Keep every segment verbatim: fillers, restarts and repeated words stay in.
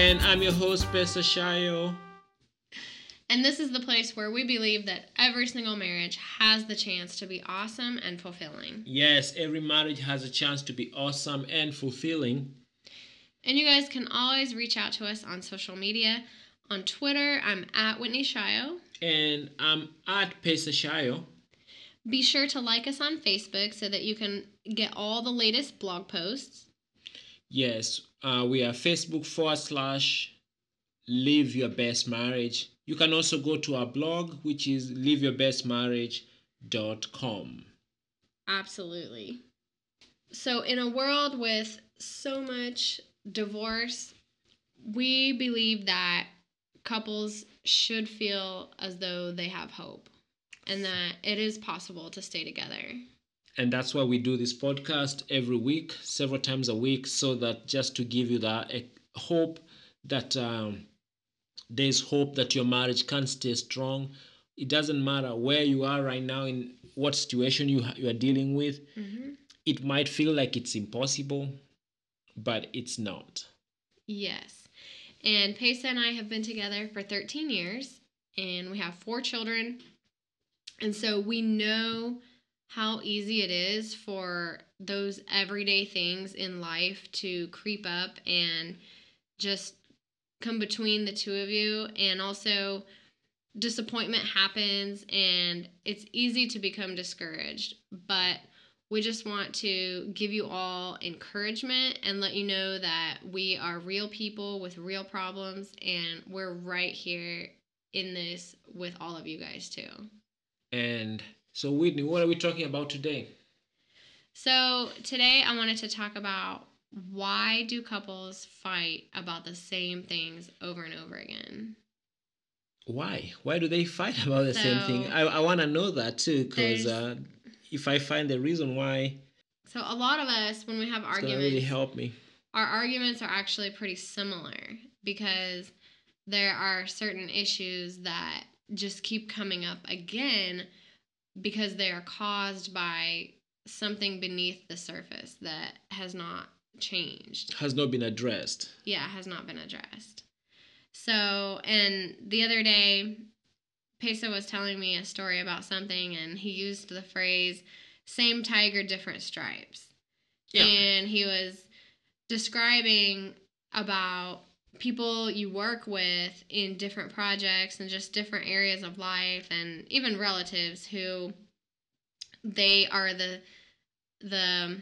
And I'm your host, Pastor Shayo. And this is the place where we believe that every single marriage has the chance to be awesome and fulfilling. Yes, every marriage has a chance to be awesome and fulfilling. And you guys can always reach out to us on social media. On Twitter, I'm at Whitney Shayo. And I'm at Pastor Shayo. Be sure to like us on Facebook so that you can get all the latest blog posts. Yes, uh, we are Facebook forward slash Live Your Best Marriage. You can also go to our blog, which is live your best marriage dot com. Absolutely. So in a world with so much divorce, we believe that couples should feel as though they have hope and that it is possible to stay together. And that's why we do this podcast every week, several times a week, so that just to give you that uh, hope that um, there's hope that your marriage can stay strong. It doesn't matter where you are right now, in what situation you, you are dealing with. Mm-hmm. It might feel like it's impossible, but it's not. Yes. And Pesa and I have been together for thirteen years, and we have four children. And so we know how easy it is for those everyday things in life to creep up and just come between the two of you. And also disappointment happens and it's easy to become discouraged. But we just want to give you all encouragement and let you know that we are real people with real problems, and we're right here in this with all of you guys too. And so, Whitney, what are we talking about today? So today I wanted to talk about why do couples fight about the same things over and over again? Why? Why do they fight about the so, same thing? I, I want to know that too, because uh, if I find the reason why, so a lot of us, when we have it's arguments, gonna really help me. Our arguments are actually pretty similar because there are certain issues that just keep coming up again because they are caused by something beneath the surface that has not changed. Has not been addressed. Yeah, has not been addressed. So, and the other day, Pesa was telling me a story about something, and he used the phrase, same tiger, different stripes. Yeah. And he was describing about people you work with in different projects and just different areas of life, and even relatives who they are the the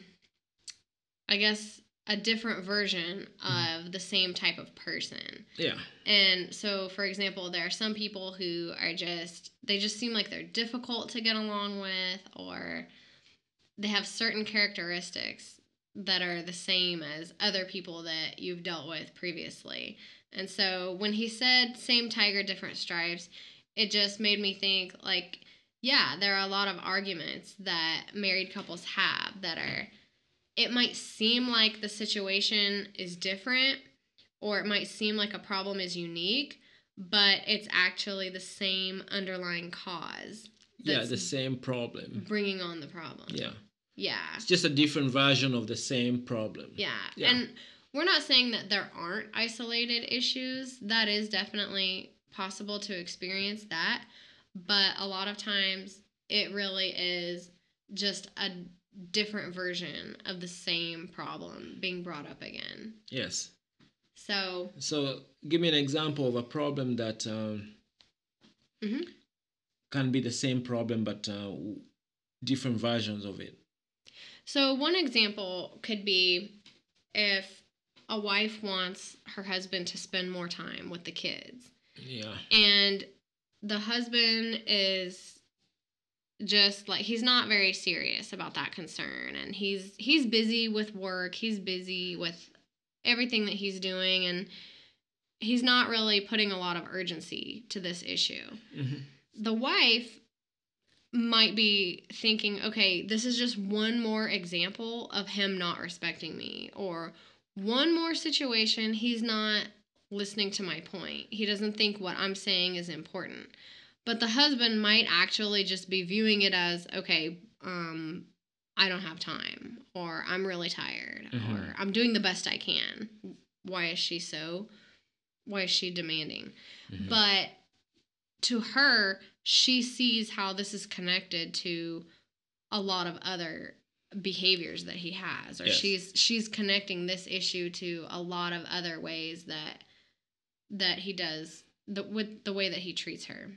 I guess a different version of mm-hmm. the same type of person. Yeah. And so, for example, there are some people who are just they just seem like they're difficult to get along with, or they have certain characteristics that are the same as other people that you've dealt with previously. And so when he said same tiger, different stripes, it just made me think like, yeah, there are a lot of arguments that married couples have that are, it might seem like the situation is different, or it might seem like a problem is unique, but it's actually the same underlying cause. Yeah, the same problem. Bringing on the problem. Yeah. Yeah. It's just a different version of the same problem. Yeah. yeah. And we're not saying that there aren't isolated issues. That is definitely possible to experience that. But a lot of times it really is just a different version of the same problem being brought up again. Yes. So. So give me an example of a problem that um, mm-hmm. can be the same problem but uh, different versions of it. So one example could be if a wife wants her husband to spend more time with the kids. Yeah. And the husband is just like, he's not very serious about that concern. And he's he's busy with work. He's busy with everything that he's doing. And he's not really putting a lot of urgency to this issue. Mm-hmm. The wife might be thinking, okay, this is just one more example of him not respecting me, or one more situation he's not listening to my point. He doesn't think what I'm saying is important. But the husband might actually just be viewing it as, okay, um, I don't have time, or I'm really tired, mm-hmm. or I'm doing the best I can. Why is she so why is she demanding? Mhm. But to her, she sees how this is connected to a lot of other behaviors that he has, or Yes. she's she's connecting this issue to a lot of other ways that that he does the with the way that he treats her.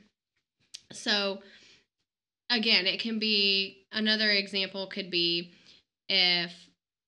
So again, it can be, another example could be if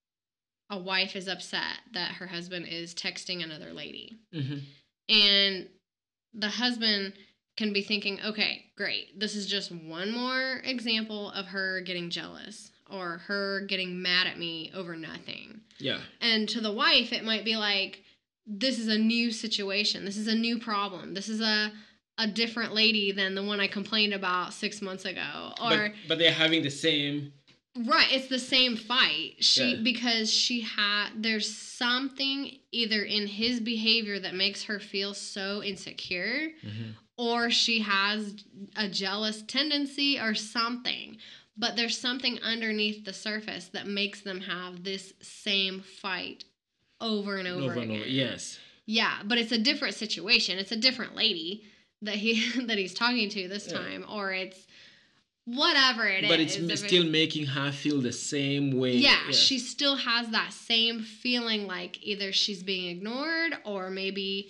a wife is upset that her husband is texting another lady, Mhm. and the husband can be thinking, okay, great, this is just one more example of her getting jealous or her getting mad at me over nothing. Yeah. And to the wife, it might be like, this is a new situation. This is a new problem. This is a a different lady than the one I complained about six months ago. Or But, but they're having the same. right, it's the same fight. She Yeah. because she had there's something either in his behavior that makes her feel so insecure, Mhm. or she has a jealous tendency or something. But there's something underneath the surface that makes them have this same fight over and over, Over and again. over. Yes. Yeah, but it's a different situation. It's a different lady that he that he's talking to this Yeah. time, or it's whatever it But is. it's m- If still making her feel the same way. yeah, Yes. she still has that same feeling, like either she's being ignored, or maybe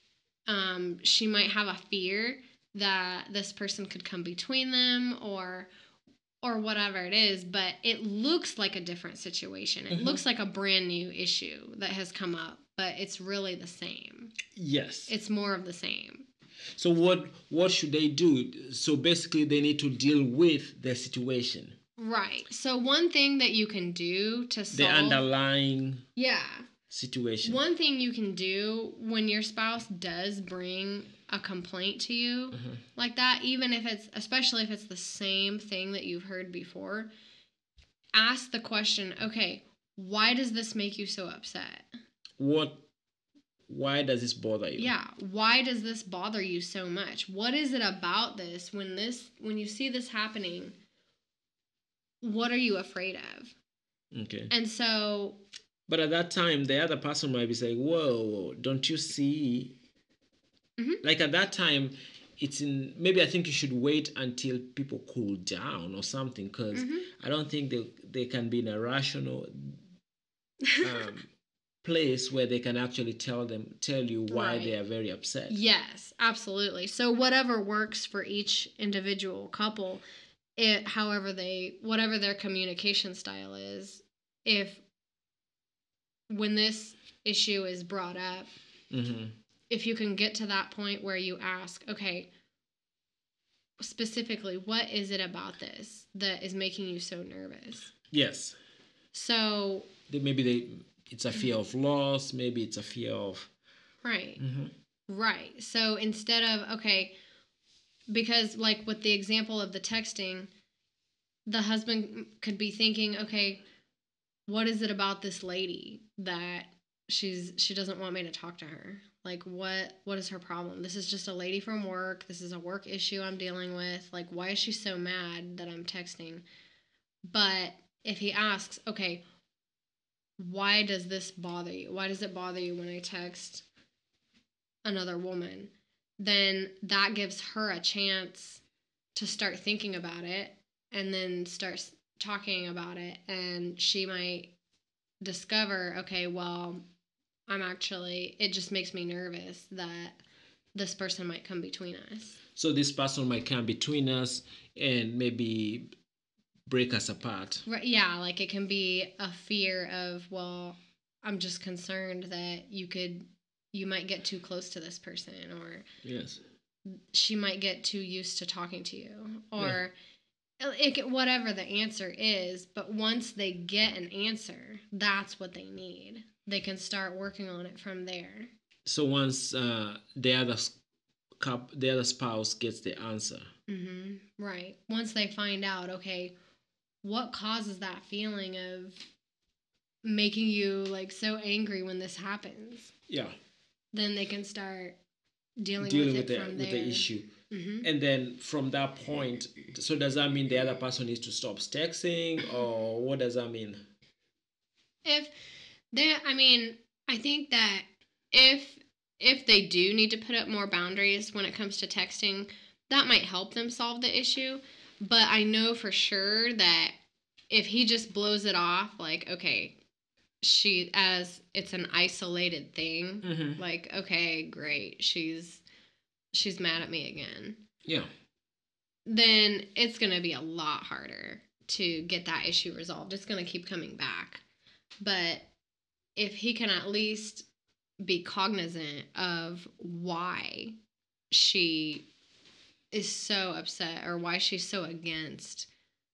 um, she might have a fear that this person could come between them, or or whatever it is. But it looks like a different situation. It Mhm. looks like a brand new issue that has come up, but it's really the same. Yes. It's more of the same. So what what should they do? So basically, they need to deal with the situation, Right. So one thing that you can do to the solve underlying yeah. situation. One thing you can do when your spouse does bring a complaint to you Mhm. like that, even if it's, especially if it's the same thing that you've heard before, ask the question, okay, why does this make you so upset? What? Why does this bother you? Yeah, why does this bother you so much? What is it about this when this when you see this happening? What are you afraid of? Okay. And so, But at that time, the other person might be saying, "Whoa, don't you see?" Mhm. Like at that time, it's in. Maybe I think you should wait until people cool down or something, because Mhm. I don't think they they can be in a rational um, place where they can actually tell them tell you why Right. they are very upset. Yes, absolutely. So whatever works for each individual couple, it however they whatever their communication style is, if when this issue is brought up, Mm-hmm. if you can get to that point where you ask, okay, specifically, what is it about this that is making you so nervous? Yes. So, They, maybe they it's a fear of loss. Maybe it's a fear of. right. Mm-hmm. Right. So instead of, okay, because like with the example of the texting, the husband could be thinking, okay, what is it about this lady that she's she doesn't want me to talk to her? Like what what is her problem? This is just a lady from work. This is a work issue I'm dealing with. Like why is she so mad that I'm texting? But if he asks, okay, why does this bother you? Why does it bother you when I text another woman? Then that gives her a chance to start thinking about it, and then start talking about it, and she might discover, okay, well, I'm actually, it just makes me nervous that this person might come between us. So this person might come between us and maybe break us apart. Right, yeah, like it can be a fear of, well, I'm just concerned that you could you might get too close to this person, or Yes. she might get too used to talking to you, or it, whatever the answer is. But once they get an answer, that's what they need. They can start working on it from there. So once uh, the other cup, the other spouse gets the answer. Mm-hmm. Right. Once they find out, okay, what causes that feeling of making you like so angry when this happens? Yeah. Then they can start dealing, dealing with, with it the from with there. the issue. Mm-hmm. And then from that point, so does that mean the other person needs to stop texting, or what does that mean? If they, I mean, I think that if if they do need to put up more boundaries when it comes to texting, that might help them solve the issue. But I know for sure that if he just blows it off, like, okay, she, as it's an isolated thing, Mm-hmm. like, okay, great, she's she's mad at me again. Yeah. Then it's going to be a lot harder to get that issue resolved. It's going to keep coming back. But if he can at least be cognizant of why she is so upset or why she's so against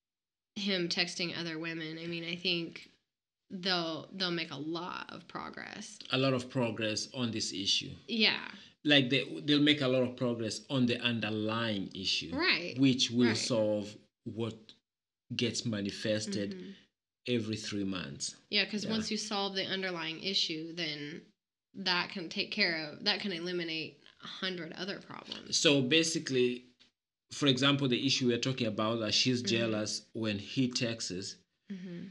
him texting other women, I mean, I think they'll they'll make a lot of progress. A lot of progress on this issue. Yeah. Like they they'll make a lot of progress on the underlying issue, Right. which will Right. solve what gets manifested Mhm. every three months. Yeah, because Yeah. once you solve the underlying issue, then that can take care of, that can eliminate a hundred other problems. So basically, for example, the issue we're talking about, that she's Mhm. jealous when he texts. Mm-hmm.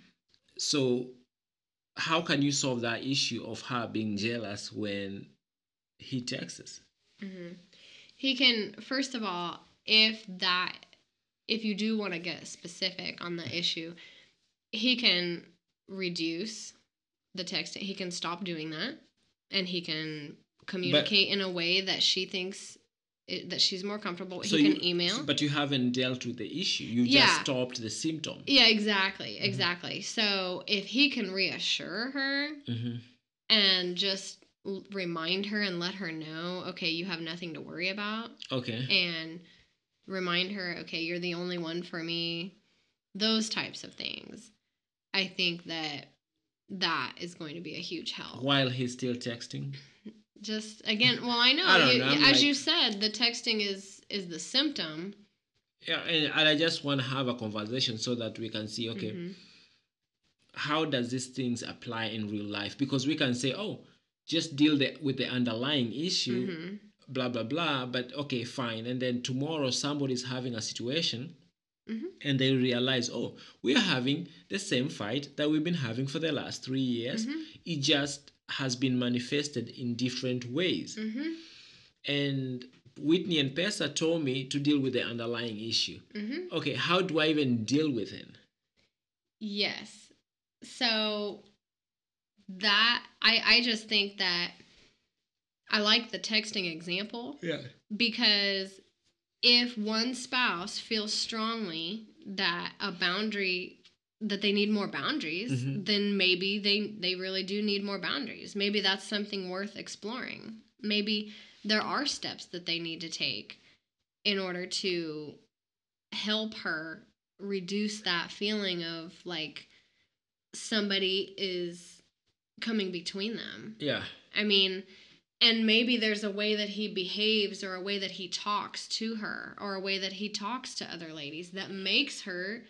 So how can you solve that issue of her being jealous when he texts? Mm-hmm. He can, first of all, if that, if you do want to get specific on the issue, he can reduce the texting. He can stop doing that, and he can communicate in a way that she thinks it, that she's more comfortable. So he you, can email. but you haven't dealt with the issue. You Yeah. just stopped the symptom. Yeah, exactly, exactly. So if he can reassure her Mm-hmm. and just l- remind her and let her know, okay, you have nothing to worry about, Okay. and remind her, okay, you're the only one for me, those types of things, I think that that is going to be a huge help. While he's still texting. Just again, well, I know, I don't you, know, I'm as like- you said, the texting is is the symptom. Yeah, and, and I just want to have a conversation so that we can see, okay, Mhm. how does these things apply in real life? Because we can say, oh, just deal the, with the underlying issue, Mhm. blah, blah, blah. But okay, fine. And then tomorrow somebody's having a situation Mhm. and they realize, oh, we are having the same fight that we've been having for the last three years. Mhm. It just has been manifested in different ways. Mhm. And Whitney and Pesa told me to deal with the underlying issue. Mhm. Okay, how do I even deal with it? Yes. So that I I just think that I like the texting example, Yeah. because if one spouse feels strongly that a boundary, that they need more boundaries, Mhm. then maybe they they really do need more boundaries. Maybe that's something worth exploring. Maybe there are steps that they need to take in order to help her reduce that feeling of like somebody is coming between them. Yeah. I mean, and maybe there's a way that he behaves or a way that he talks to her or a way that he talks to other ladies that makes her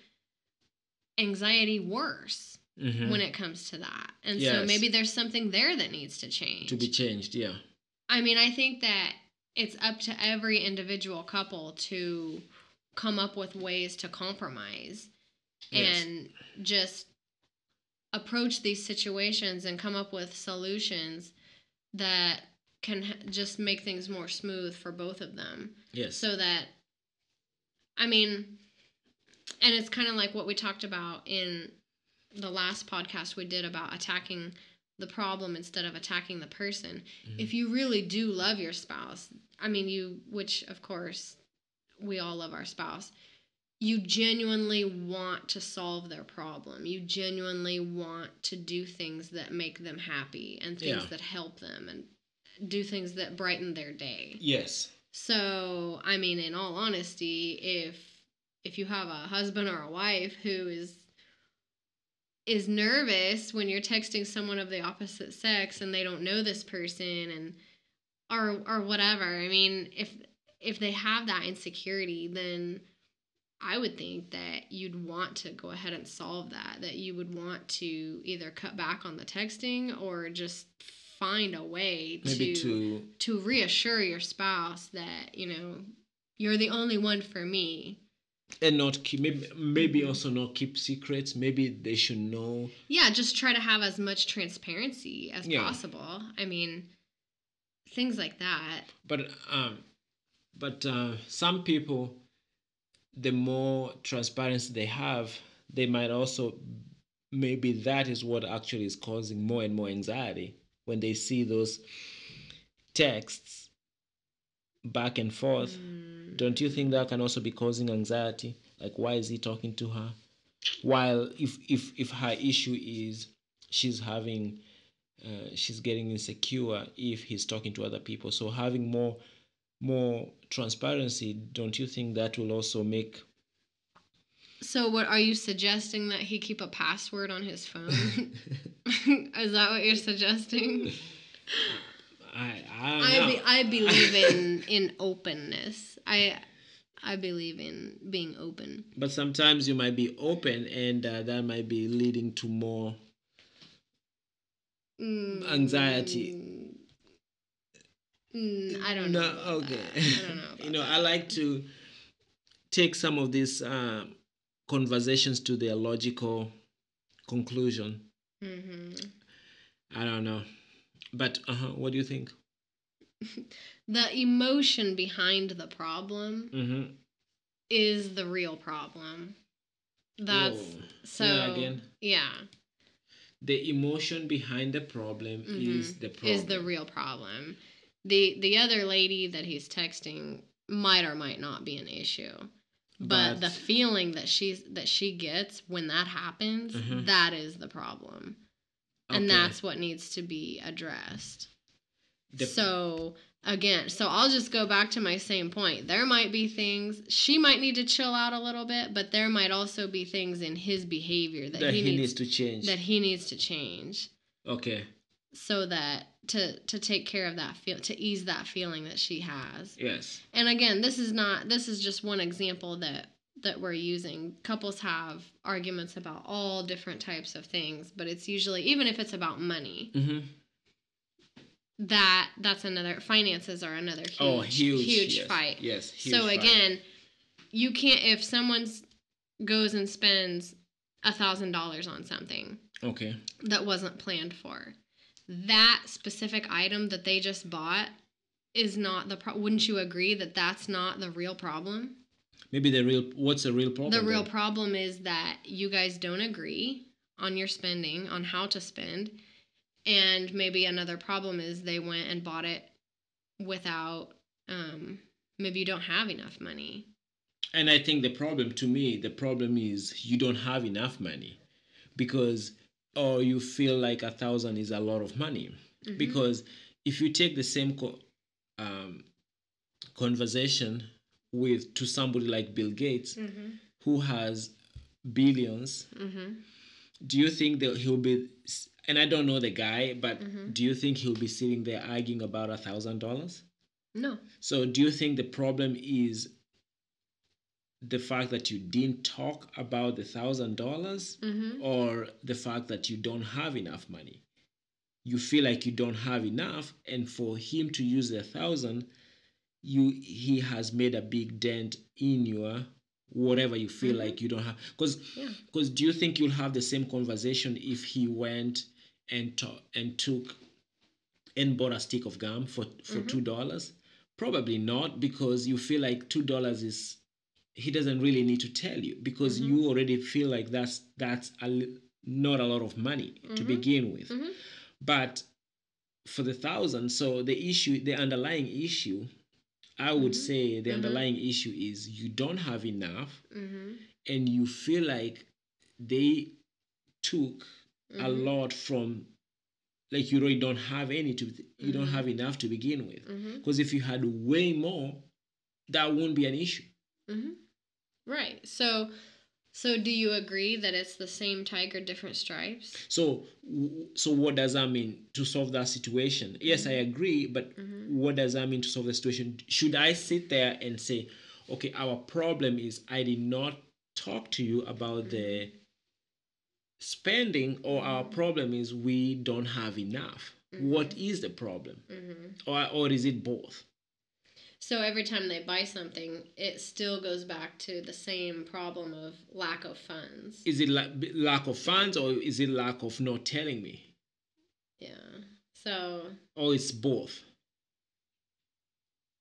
anxiety worse Mhm. when it comes to that. And so Yes. maybe there's something there that needs to change. To be changed, yeah. I mean, I think that it's up to every individual couple to come up with ways to compromise Yes. and just approach these situations and come up with solutions that can h- just make things more smooth for both of them. Yes. So that, I mean, and it's kind of like what we talked about in the last podcast we did about attacking the problem instead of attacking the person. Mhm. If you really do love your spouse, I mean, you, which of course we all love our spouse, you genuinely want to solve their problem. You genuinely want to do things that make them happy and things Yeah. that help them and do things that brighten their day. Yes. So, I mean, in all honesty, if if you have a husband or a wife who is is nervous when you're texting someone of the opposite sex and they don't know this person and or or whatever, I mean, if if they have that insecurity, then I would think that you'd want to go ahead and solve that, that you would want to either cut back on the texting or just find a way Maybe to to to reassure your spouse that, you know, you're the only one for me. and not keep maybe maybe Mhm. also not keep secrets. Maybe they should know. Yeah, just try to have as much transparency as Yeah. possible. I mean, things like that. But um, but uh, some people, the more transparency they have, they might also, maybe that is what actually is causing more and more anxiety when they see those texts back and forth. Mm. Don't you think that can also be causing anxiety? Like, why is he talking to her? While if if if her issue is she's having uh, she's getting insecure if he's talking to other people, so having more more transparency, don't you think that will also make So, what are you suggesting, that he keep a password on his phone? Is that what you're suggesting? I I don't I know. be, I believe in in openness. I I believe in being open. But sometimes you might be open, and uh, that might be leading to more Mm, anxiety. mm, I don't No, know about okay. that. I don't know about You know, that. I like to take some of these uh, conversations to their logical conclusion. Hmm. I don't know, but uh-huh, what do you think? The emotion behind the problem Mm-hmm. is the real problem. That's Whoa. so. Say that again. Yeah. The emotion behind the problem Hmm. is the problem. Is the real problem. The the other lady that he's texting might or might not be an issue. But, But the feeling that she's that she gets when that happens, Mhm. that is the problem. And Okay. that's what needs to be addressed. The- So again, so I'll just go back to my same point. There might be things she might need to chill out a little bit, but there might also be things in his behavior that, that he, he needs, needs to change. that he needs to change. Okay. So that to to take care of that feel to ease that feeling that she has. Yes. And again, this is not this is just one example that that we're using. Couples have arguments about all different types of things, but it's usually, even if it's about money, Mm-hmm. that that's another, finances are another huge Oh, huge, huge yes. fight. Yes. Huge So fight. again, you can't, if someone goes and spends a thousand dollars on something Okay. that wasn't planned for, that specific item that they just bought is not the pro- wouldn't you agree that that's not the real problem? Maybe the real. What's the real problem? The real then? problem is that you guys don't agree on your spending, on how to spend. And maybe another problem is they went and bought it without, um, maybe you don't have enough money. And I think the problem, to me, the problem is you don't have enough money, because, or you feel like a thousand is a lot of money. Mhm. Because if you take the same co- um, conversation with to somebody like Bill Gates, Mhm. who has billions, Mhm. do you think that he'll be? And I don't know the guy, but Mhm. do you think he'll be sitting there arguing about a thousand dollars? No. So do you think the problem is the fact that you didn't talk about the thousand dollars, Mhm. or the fact that you don't have enough money? You feel like you don't have enough, and for him to use the thousand, you he has made a big dent in your whatever you feel Mhm. like you don't have. Because Yeah. because do you think you'll have the same conversation if he went and to, and took and bought a stick of gum for for Mhm. two dollars? Probably not, because you feel like two dollars is, he doesn't really need to tell you, because Mhm. you already feel like that's that's a, li- not a lot of money to Mhm. begin with. Mhm. But for the thousand, so the issue, the underlying issue, I would Mhm. say the Mhm. underlying issue is you don't have enough, Mhm. and you feel like they took a Mhm. lot from, like, you really don't have any to, you don't Mhm. have enough to begin with. Mhm. Because if you had way more, that wouldn't be an issue. Mhm. Right. So, so do you agree that it's the same tiger, different stripes? So w- so what does that mean to solve that situation? Yes, I agree, but Mhm. what does that mean to solve the situation? Should I sit there and say, okay, our problem is I did not talk to you about the spending, or our problem is we don't have enough? What is the problem? Mhm. Or or is it both? So every time they buy something, it still goes back to the same problem of lack of funds. Is it la- lack of funds, or is it lack of not telling me? Yeah. So Or it's both?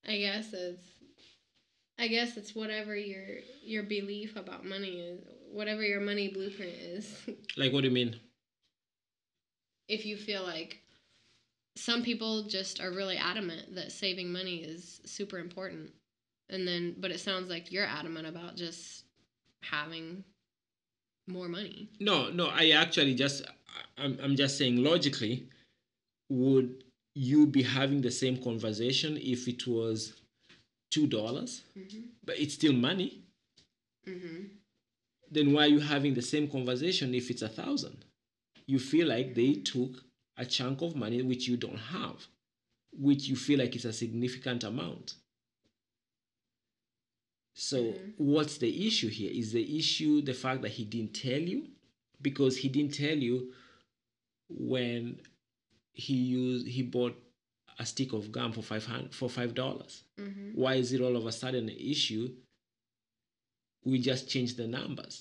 I guess it's I guess it's whatever your your belief about money is, whatever your money blueprint is. Like, what do you mean? If you feel like some people just are really adamant that saving money is super important, and then but it sounds like you're adamant about just having more money. No, no, I actually just, I'm, I'm just saying logically, would you be having the same conversation if it was two dollars? Mm-hmm. But it's still money. Mm-hmm. Then why are you having the same conversation if it's a thousand? You feel like they Mm-hmm. took a chunk of money which you don't have, which you feel like is a significant amount. So Mhm. what's the issue here? Is the issue the fact that he didn't tell you? Because he didn't tell you when he used he bought a stick of gum for five hundred for five dollars. Mm-hmm. Why is it all of a sudden an issue? We just changed the numbers.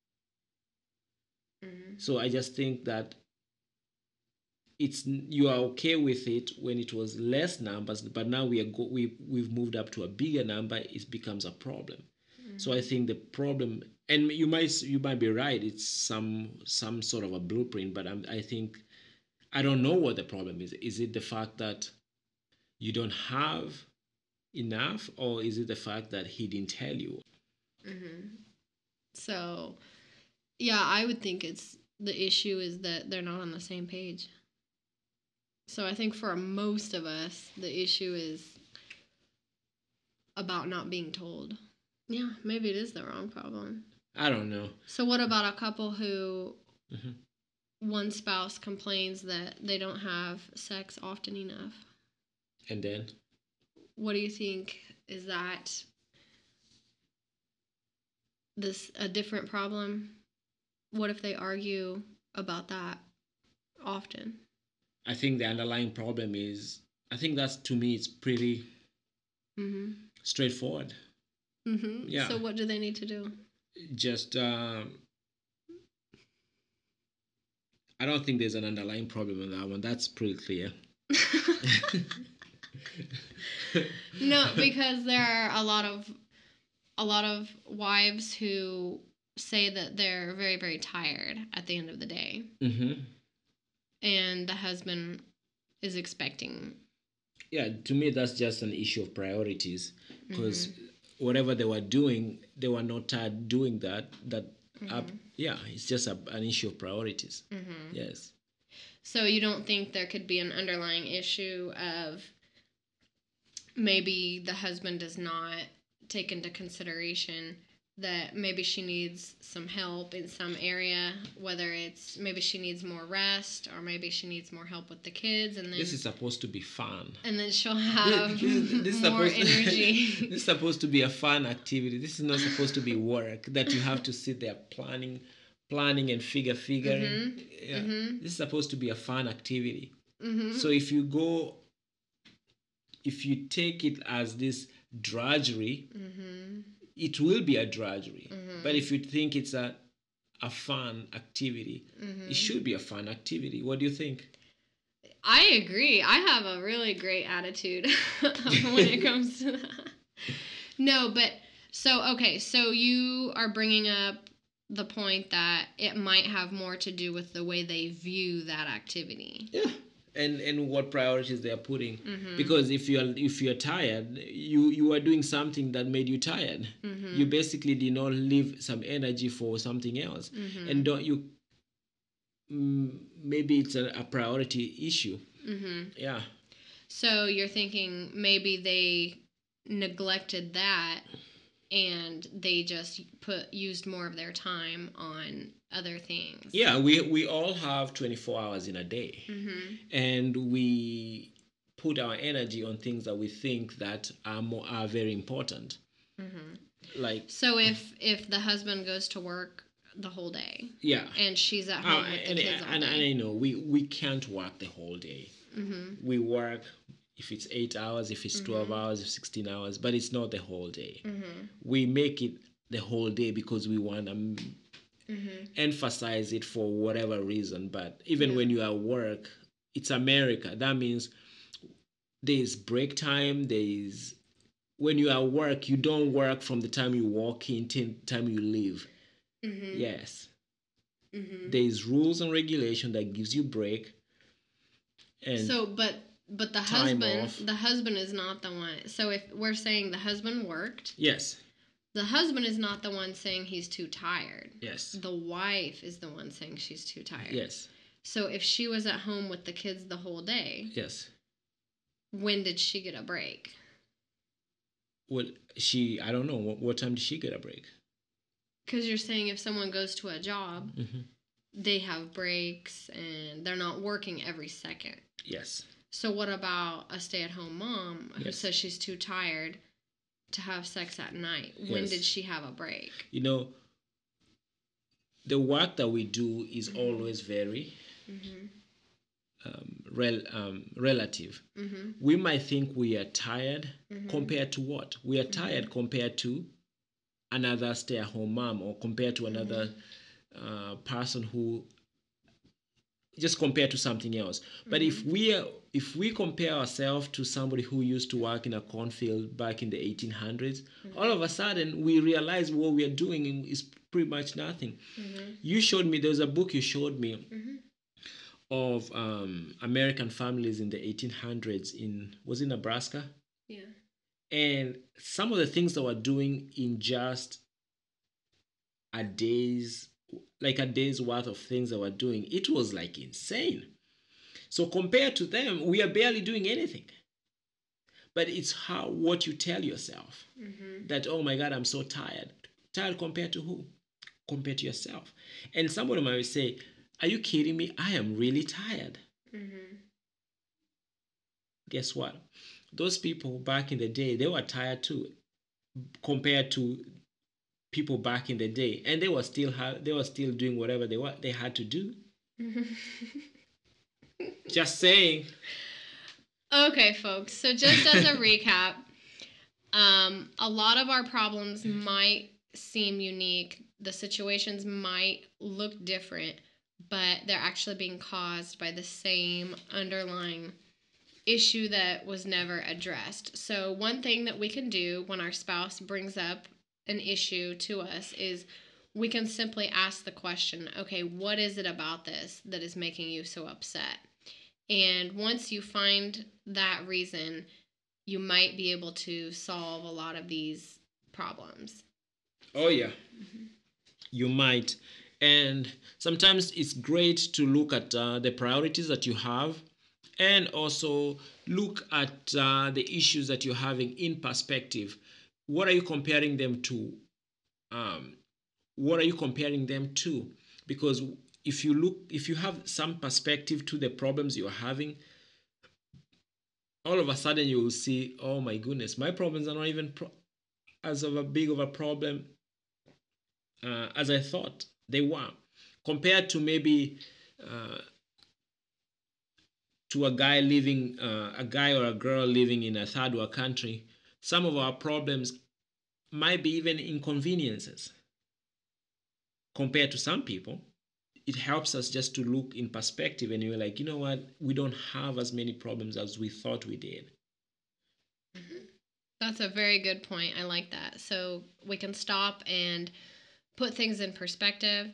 Mm-hmm. So I just think that it's you are okay with it when it was less numbers, but now we are go, we we've moved up to a bigger number. It becomes a problem. Mm-hmm. So I think the problem, and you might you might be right. It's some some sort of a blueprint, but I'm, I think I don't know what the problem is. Is it the fact that you don't have enough, or is it the fact that he didn't tell you? Mm-hmm. So, yeah, I would think it's the issue is that they're not on the same page. So I think for most of us, the issue is about not being told. Yeah, maybe it is the wrong problem. I don't know. So what about a couple who Mm-hmm. one spouse complains that they don't have sex often enough? And then What do you think? Is that this a different problem? What if they argue about that often? I think the underlying problem is, I think that's, to me, it's pretty Mm-hmm. straightforward. Mm-hmm. Yeah. So what do they need to do? Just um, I don't think there's an underlying problem in that one. That's pretty clear. No, because there are a lot of a lot of wives who say that they're very, very tired at the end of the day, Mm-hmm. and the husband is expecting. Yeah, to me, that's just an issue of priorities, because Mhm. whatever they were doing, they were not tired doing that. That up, Mhm. yeah, it's just a, an issue of priorities. Mhm. Yes. So you don't think there could be an underlying issue of maybe the husband does not take into consideration that maybe she needs some help in some area, whether it's maybe she needs more rest or maybe she needs more help with the kids, and then This is supposed to be fun. and then she'll have This, this, this is more supposed energy. this is supposed to be a fun activity. This is not supposed to be work that you have to sit there planning, planning and figure figuring. Mhm. Yeah. Mhm. This is supposed to be a fun activity. Mhm. So if you go, if you take it as this drudgery, Mhm. it will be a drudgery. Mhm. But if you think it's a a fun activity, Mhm. it should be a fun activity. What do you think? I agree. I have a really great attitude when it comes to that. No, but so okay, so you are bringing up the point that it might have more to do with the way they view that activity. Yeah. And and what priorities they are putting. Mhm. Because if you're if you're tired, you you are doing something that made you tired. Mhm. You basically did not leave some energy for something else. Mhm. And don't you mm, maybe it's a, a priority issue. Mhm. Yeah. So you're thinking maybe they neglected that and they just put used more of their time on other things. Yeah, we we all have twenty-four hours in a day. Mhm. And we put our energy on things that we think that are more are very important. Mhm. Like, So if if the husband goes to work the whole day yeah. and she's at Uh, home with the and, kids all and, and I day. know we, we can't work the whole day. Mhm. We work if it's eight hours, if it's twelve Mhm. hours, if sixteen hours, but it's not the whole day. Mhm. We make it the whole day because we want to Mhm. emphasize it for whatever reason. But even Yeah. when you are at work, it's America. That means there's break time, there's when you are at work, you don't work from the time you walk in till the time you leave. Mm-hmm. Yes. Mm-hmm. There is rules and regulation that gives you break. And so, but but the time husband, off. the husband is not the one. So if we're saying the husband worked, yes. the husband is not the one saying he's too tired. Yes. The wife is the one saying she's too tired. Yes. So if she was at home with the kids the whole day, yes. when did she get a break? Well, she, I don't know. What, what time did she get a break? Because you're saying if someone goes to a job, mm-hmm. they have breaks and they're not working every second. Yes. So what about a stay-at-home mom who yes. says she's too tired to have sex at night? When yes. did she have a break? You know, the work that we do is mm-hmm. always very mm-hmm. um, rel, um, relative. Mm-hmm. We might think we are tired mm-hmm. compared compared to what? We are tired mm-hmm. compared to another stay-at-home mom or compared to another mm-hmm. uh, person who just compared to something else. But mm-hmm. if we are, if we compare ourselves to somebody who used to work in a cornfield back in the eighteen hundreds, mm-hmm. all of a sudden we realize what we are doing is pretty much nothing. Mm-hmm. You showed me, there's a book you showed me mm-hmm. of um, American families in the eighteen hundreds in, was it Nebraska? Yeah. And some of the things that we're doing in just a day's, like a day's worth of things that we're doing, it was like insane. So compared to them, we are barely doing anything. But it's how, what you tell yourself mm-hmm. that, oh my God, I'm so tired. Tired compared to who? Compared to yourself. And somebody might say, are you kidding me? I am really tired. Mm-hmm. Guess what? Those people back in the day, they were tired too, compared to people back in the day, and they were still ha- they were still doing whatever they were they had to do. Just saying. Okay, folks. So just as a recap, um, a lot of our problems might seem unique. The situations might look different, but they're actually being caused by the same underlying issue that was never addressed. So one thing that we can do when our spouse brings up an issue to us is we can simply ask the question, okay, what is it about this that is making you so upset? And once you find that reason, you might be able to solve a lot of these problems. Oh, yeah. Mm-hmm. You might. And sometimes it's great to look at uh, the priorities that you have and also look at uh, the issues that you're having in perspective. What are you comparing them to? Um, what are you comparing them to? Because if you look, if you have some perspective to the problems you're having, all of a sudden you will see, oh my goodness, my problems are not even pro- as of a big of a problem uh, as I thought they were, compared to maybe uh, to a guy living, uh, a guy or a girl living in a third world country. Some of our problems might be even inconveniences compared to some people. It helps us just to look in perspective, and you're like, you know what, we don't have as many problems as we thought we did. Mm-hmm. That's a very good point. I like that. So we can stop and put things in perspective,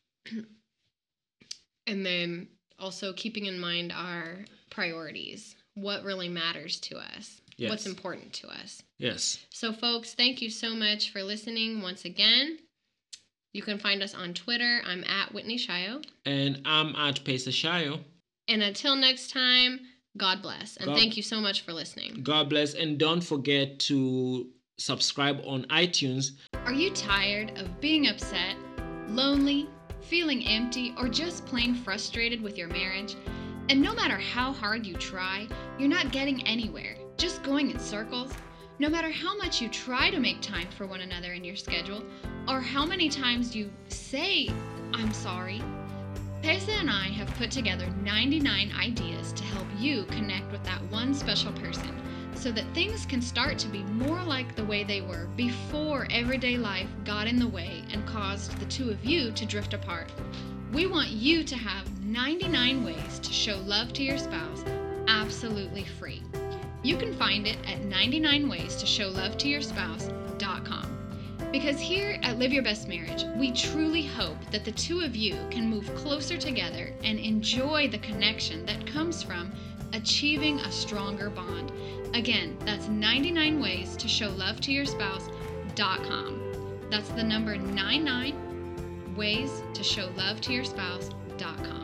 and then also keeping in mind our priorities, what really matters to us, yes. What's important to us. Yes. So folks, thank you so much for listening once again. You can find us on Twitter. I'm at Whitney Shio. And I'm at Pesa Shio. And until next time, God bless. And God, thank you so much for listening. God bless. And don't forget to subscribe on iTunes. Are you tired of being upset, lonely, feeling empty, or just plain frustrated with your marriage? And no matter how hard you try, you're not getting anywhere, just going in circles? No matter how much you try to make time for one another in your schedule, or how many times you say, I'm sorry, Pesa and I have put together ninety-nine ideas to help you connect with that one special person so that things can start to be more like the way they were before everyday life got in the way and caused the two of you to drift apart. We want you to have ninety-nine ways to show love to your spouse absolutely free. You can find it at ninety-nine ways to show love to your spouse dot com. Because here at Live Your Best Marriage, we truly hope that the two of you can move closer together and enjoy the connection that comes from achieving a stronger bond. Again, that's ninety-nine ways to show love to your spouse dot com. That's the number ninety-nine ways to show love to your spouse dot com.